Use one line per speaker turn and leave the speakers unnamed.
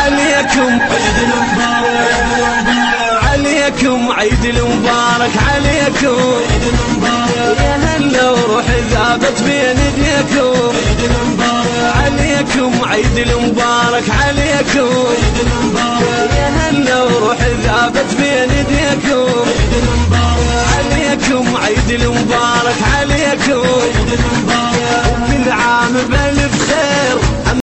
عليكم عيد المبارك، عليكم عيد المبارك، عليكم عيد المبارك، يا هلا وروح ذابت بين يديكم عيد المبارك، عليكم عيد المبارك، عليكم عيد المبارك، يا هلا وروح ذابت بين يديكم عيد المبارك.